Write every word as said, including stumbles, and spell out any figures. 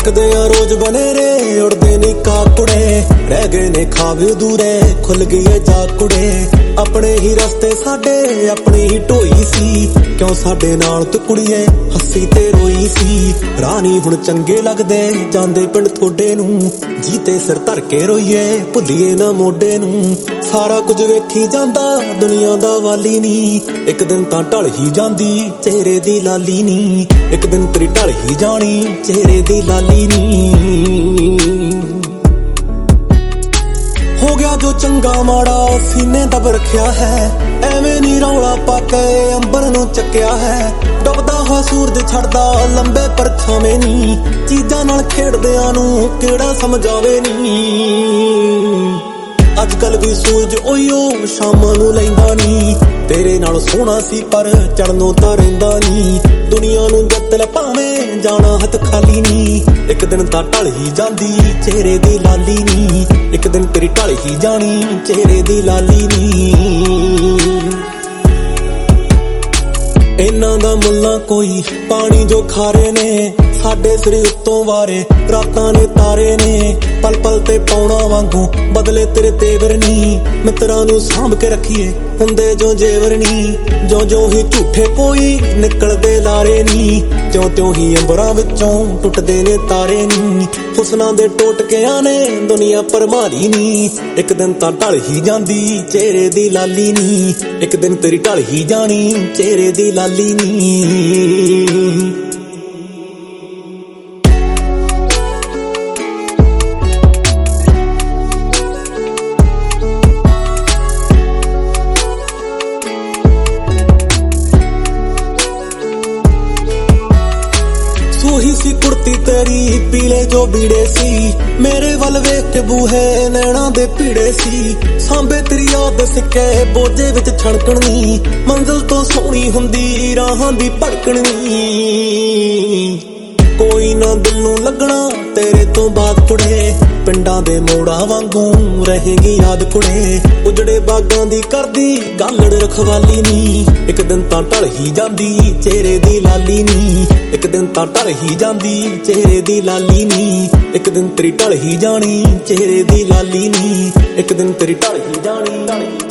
तकदे आ रोज बनेरे उड़दे नी काकुड़े रह गए ने ख्वाब दूरे खुल गई है जाकुड़े अपने ही रस्ते साडे अपनी ही ढोई सी क्यों साडे नाल तू कुड़िए हसी ते रोई सी रानी हुण चंगे लगदे जांदे पिंड थोड़े नू जीते सिर धर के रोईए भुल्लीए ना मोडे नू सारा कुछ वेखी जांदा दुनिया दा वाली नी एक दिन तां ढल ही जांदी चेहरे दी लाली नी एक दिन तेरी ढल ही जानी चेहरे दी लाली नी हो गया जो चंगा माड़ा सीने दब रखिया है एवें नी रौला पाके अंबर नू चक्या है डुबदा होया सूरज छड़दा लंबे परछावें नी चीजां नाल खेडदियां नू किहड़ा समझावे नी अजकल भी सूरज ओयो शामां नू लैंदा नी तेरे नाल सोहना सी पर चढ़नों तां रहिंदा नी दुनिया नू जत्तल भावें जाना हथ खाली नी एक दिन तां ढल ही जांदी चेहरे दी लाली नी एक दिन तेरी ढल ही जानी चेहरे दी लाली नी इन्हां दा मुल्ला कोई पानी जो खारे ने साडे सिर उत्तों वारे रातां ने तारे ने पल पल ते पौना वांगू बदले तेरे तेवर नी मित्रां नू सांभ के रखिए हुंदे जो जेवर नी जो जो ही झूठे कोई निकलदे लारे नी त्यों त्यों ही अंबरां विचों टुटदे ने तारे नी हुस्नां दे टोटकियां ने दुनिया भरमारी नी एक दिन तां ढल ही जांदी चेहरे दी लाली नी एक दिन तेरी ढल ही जानी चेहरे दी लाली नी ही सी कुर्ती तेरी पीले जो बीड़े सी मेरे वल वेख के बूहे नैना दे पीड़े सी सांबे तेरी याद सिक्के बोझे विच छणकणी मंजिल तो सोहनी हुंदी राहां दी भड़कणी कोई ना दिल नू लगना तेरे तो बाद कुड़े पिंडां दे मोड़ा वांगू रहेगी याद कुड़े उजड़े बागां दी करदी गालड़ रखवाली नी एक दिन तां ढल ही जांदी चेहरे दी लाली नी एक दिन तां ढल ही जांदी चेहरे दी लाली नी एक दिन तेरी ढल ही जानी चेहरे दी लाली नी एक दिन तेरी ढल ही जानी।